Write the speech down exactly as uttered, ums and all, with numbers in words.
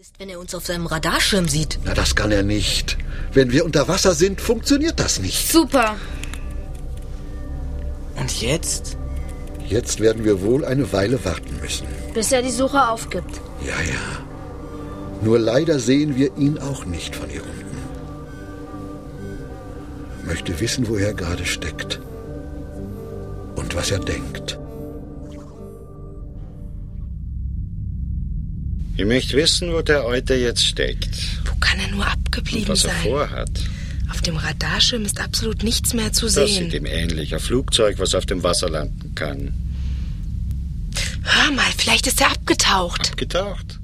ist, wenn er uns auf seinem Radarschirm sieht? Na, das kann er nicht. Wenn wir unter Wasser sind, funktioniert das nicht. Super. Und jetzt? Jetzt werden wir wohl eine Weile warten müssen. Bis er die Suche aufgibt. Ja, ja. Nur leider sehen wir ihn auch nicht von hier unten. Möchte wissen, wo er gerade steckt. Und was er denkt. Ich möchte wissen, wo der Alte jetzt steckt. Wo kann er nur abgeblieben und was er sein? vorhat. Auf dem Radarschirm ist absolut nichts mehr zu Das sehen. sieht ihm ähnlich. Ein Flugzeug, was auf dem Wasser landen kann. Hör mal, vielleicht ist er abgetaucht. Abgetaucht?